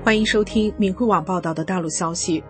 欢迎收听明慧网报道的大陆消息。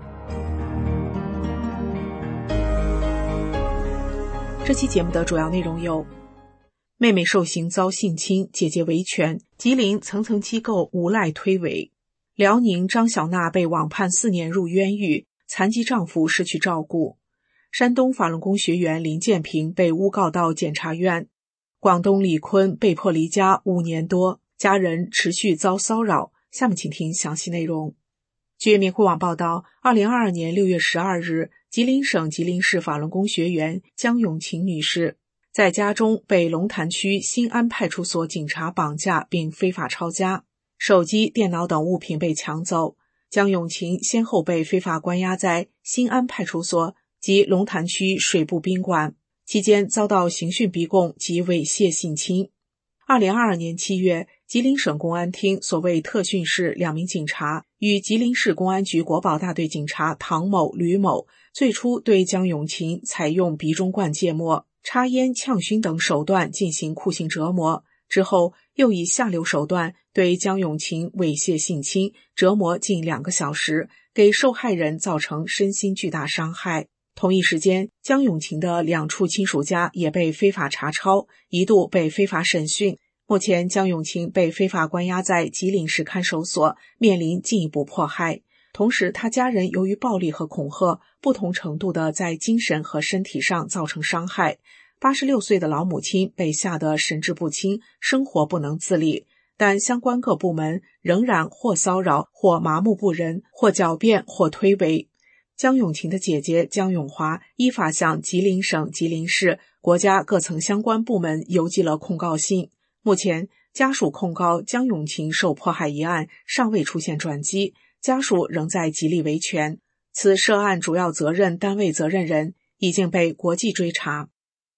这期节目的主要内容有：妹妹受刑遭性侵，姐姐维权，吉林层层机构无赖推诿；辽宁张小娜被网判4年入冤狱，残疾丈夫失去照顾；山东法轮功学员林建平被诬告到检察院；广东李坤被迫离家5年多，家人持续遭骚扰。下面请听详细内容。据明慧网报道，2022年6月12日，吉林省吉林市法轮功学员江永琴女士在家中被龙潭区新安派出所警察绑架并非法抄家，手机、电脑等物品被抢走。江永琴先后被非法关押在新安派出所及龙潭区水部宾馆，期间遭到刑讯逼供及猥亵性侵。2022年7月，吉林省公安厅所谓特训室2名警察与吉林市公安局国保大队警察唐某、吕某最初对江永琴采用鼻中灌芥末、插烟、呛熏等手段进行酷刑折磨，之后又以下流手段对江永琴猥亵性侵，折磨近2个小时，给受害人造成身心巨大伤害。同一时间，江永琴的2处亲属家也被非法查抄，一度被非法审讯。目前江永琴被非法关押在吉林市看守所，面临进一步迫害。同时，他家人由于暴力和恐吓，不同程度的在精神和身体上造成伤害。86岁的老母亲被吓得神志不清，生活不能自理，但相关各部门仍然或骚扰，或麻木不仁，或狡辩，或推诿。江永琴的姐姐江永华依法向吉林省、吉林市、国家各层相关部门邮寄了控告信。目前，家属控告江永琴受迫害一案尚未出现转机，家属仍在极力维权。此涉案主要责任单位责任人已经被国际追查。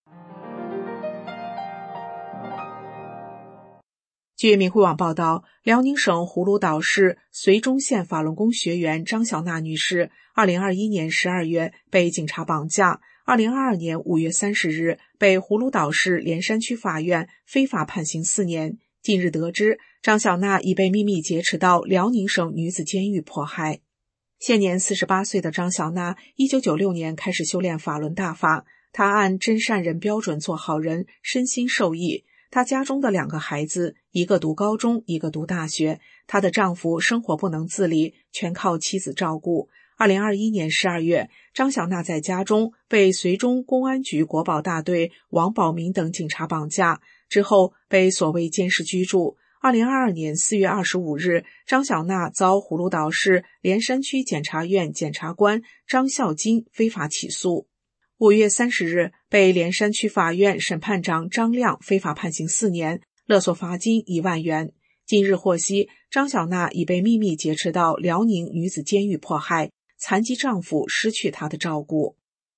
据明慧网报道，辽宁省葫芦岛市绥中县法轮功学员张小娜女士2021年12月被警察绑架，2022年5月30日被葫芦岛市连山区法院非法判刑4年。近日得知，张小娜已被秘密劫持到辽宁省女子监狱迫害。现年48岁的张小娜1996年开始修炼法轮大法，她按真善人标准做好人，身心受益。她家中的2个孩子，一个读高中，一个读大学。她的丈夫生活不能自理，全靠妻子照顾。2021年12月，张小娜在家中被绥中公安局国保大队王保民等警察绑架，之后被所谓监视居住。2022年4月25日，张小娜遭葫芦岛市连山区检察院检察官张孝金非法起诉。5月30日，被连山区法院审判长张亮非法判刑4年，勒索罚金1万元。近日获悉，张小娜已被秘密劫持到辽宁女子监狱迫害，残疾丈夫失去她的照顾。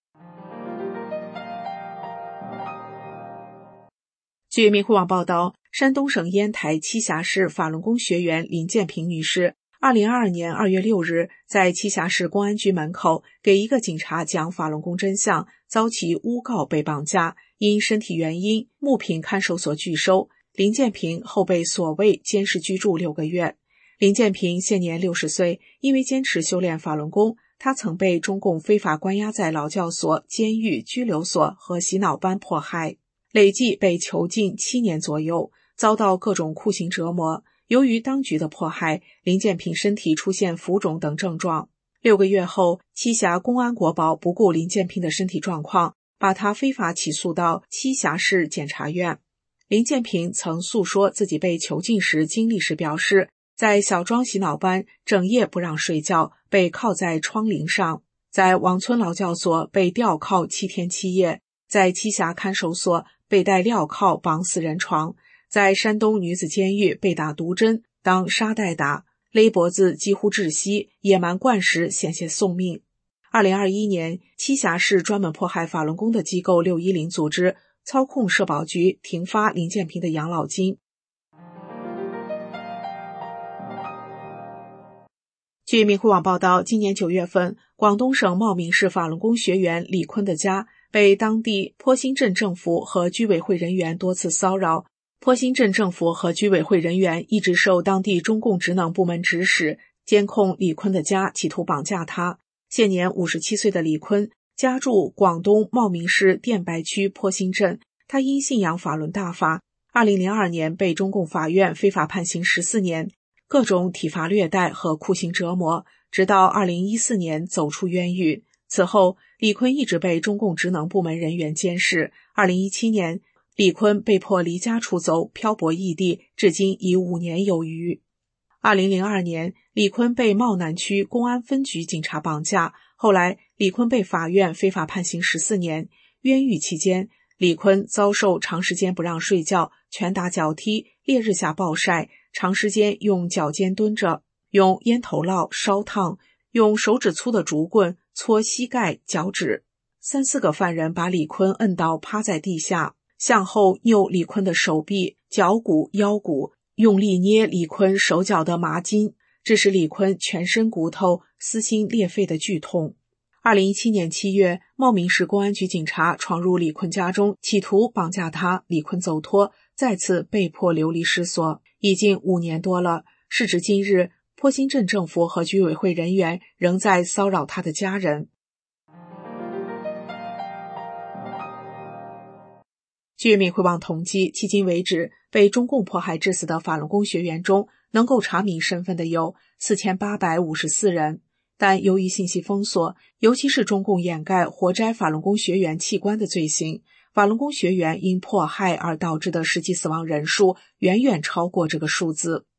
据明慧网报道，山东省烟台栖霞市法轮功学员林建平女士2022年2月6日在栖霞市公安局门口给一个警察讲法轮功真相，遭其诬告被绑架，因身体原因，木坪看守所拒收。林建平后被所谓监视居住6个月。林建平现年60岁，因为坚持修炼法轮功，他曾被中共非法关押在劳教所、监狱、拘留所和洗脑班迫害，累计被囚禁7年左右，遭到各种酷刑折磨。由于当局的迫害，林建平身体出现浮肿等症状。6个月后，栖霞公安国保不顾林建平的身体状况，把他非法起诉到栖霞市检察院。林建平曾诉说自己被囚禁时经历时表示，在小庄洗脑班整夜不让睡觉，被铐在窗棂上；在王村劳教所被吊铐7天7夜；在栖霞看守所被带镣铐绑死人床；在山东女子监狱被打毒针当沙袋打，勒脖子几乎窒息，野蛮灌食险些送命。2021年，栖霞市专门迫害法轮功的机构610组织操控社保局停发林建平的养老金。据明慧网报道，今年9月份，广东省茂名市法轮功学员李坤的家被当地坡心镇政府和居委会人员多次骚扰。坡心镇政府和居委会人员一直受当地中共职能部门指使， 监控李坤的家，企图绑架他。现年57岁的李坤家住广东茂名市电白区坡心镇，他因信仰法轮大法，2002年被中共法院非法判刑14年，各种体罚虐待和酷刑折磨，直到2014年走出冤狱。此后，李坤一直被中共职能部门人员监视。2017年，李坤被迫离家出走，漂泊异地，至今已5年有余。2002年，李坤被茂南区公安分局警察绑架，后来李坤被法院非法判刑14年。冤狱期间，李坤遭受长时间不让睡觉、拳打脚踢、烈日下暴晒，长时间用脚尖蹲着，用烟头烙烧烫，用手指粗的竹棍搓膝盖、脚趾。3-4个犯人把李坤摁倒趴在地下，向后拗李坤的手臂、脚骨、腰骨，用力捏李坤手脚的麻筋，致使李坤全身骨头撕心裂肺的剧痛。2017年7月，茂名市公安局警察闯入李坤家中，企图绑架他，李坤走脱，再次被迫流离失所。已经5年多了，时至今日，坡心镇政府和居委会人员仍在骚扰他的家人。据民汇网统计，迄今为止，被中共迫害致死的法轮功学员中，能够查明身份的有4854人。但由于信息封锁，尤其是中共掩盖活摘法轮功学员器官的罪行，法轮功学员因迫害而导致的实际死亡人数远远超过这个数字。